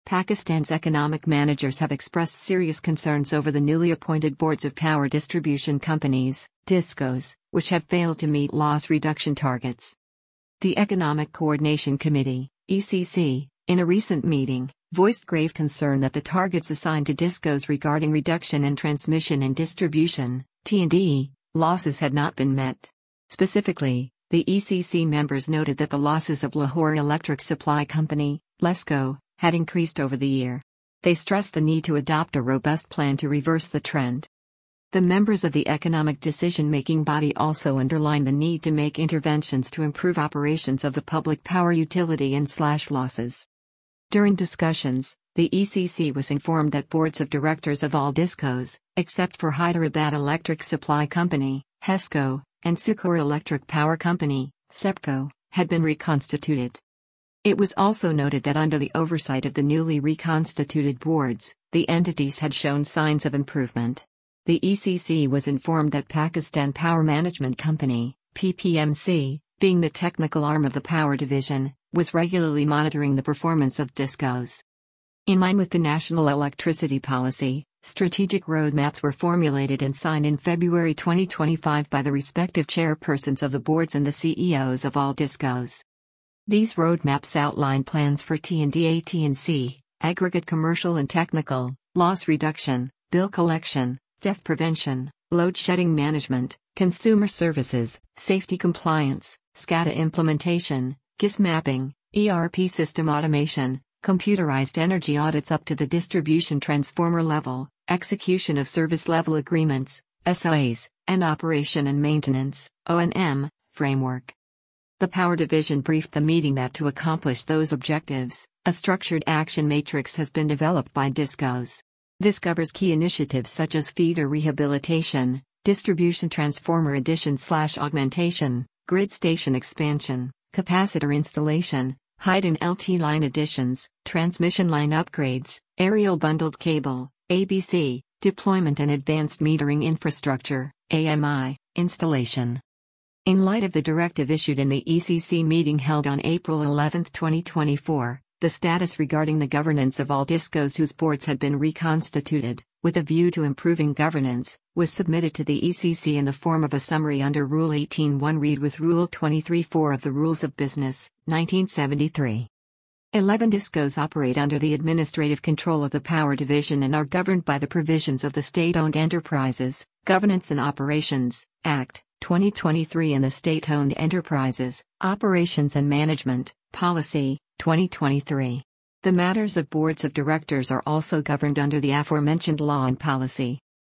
Pakistan's economic managers have expressed serious concerns over the newly appointed boards of power distribution companies, DISCOs, which have failed to meet loss reduction targets. The Economic Coordination Committee, ECC, in a recent meeting, voiced grave concern that the targets assigned to DISCOs regarding reduction in transmission and distribution, T&D, losses had not been met. Specifically, the ECC members noted that the losses of Lahore Electric Supply Company, LESCO, had increased over the year. They stressed the need to adopt a robust plan to reverse the trend. The members of the economic decision-making body also underlined the need to make interventions to improve operations of the public power utility and slash losses. During discussions, the ECC was informed that boards of directors of all DISCOs, except for Hyderabad Electric Supply Company, HESCO, and Sukhur Electric Power Company, SEPCO, had been reconstituted. It was also noted that under the oversight of the newly reconstituted boards, the entities had shown signs of improvement. The ECC was informed that Pakistan Power Management Company, PPMC, being the technical arm of the power division, was regularly monitoring the performance of DISCOs. In line with the National Electricity Policy, strategic roadmaps were formulated and signed in February 2025 by the respective chairpersons of the boards and the CEOs of all DISCOs. These roadmaps outline plans for T&D AT&C, aggregate commercial and technical, loss reduction, bill collection, theft prevention, load shedding management, consumer services, safety compliance, SCADA implementation, GIS mapping, ERP system automation, computerized energy audits up to the distribution transformer level, execution of service level agreements, SLAs, and operation and maintenance, O&M, framework. The Power Division briefed the meeting that to accomplish those objectives, a structured action matrix has been developed by DISCOs. This covers key initiatives such as feeder rehabilitation, distribution transformer addition/augmentation, grid station expansion, capacitor installation, height and LT line additions, transmission line upgrades, aerial bundled cable, ABC, deployment and advanced metering infrastructure, AMI, installation. In light of the directive issued in the ECC meeting held on April 11, 2024, the status regarding the governance of all DISCOs whose boards had been reconstituted, with a view to improving governance, was submitted to the ECC in the form of a summary under Rule 18.1 read with Rule 23.4 of the Rules of Business, 1973. 11 DISCOs operate under the administrative control of the Power Division and are governed by the provisions of the State-Owned Enterprises, Governance and Operations, Act, 2023 and the State-Owned Enterprises, Operations and Management, Policy, 2023. The matters of boards of directors are also governed under the aforementioned law and policy.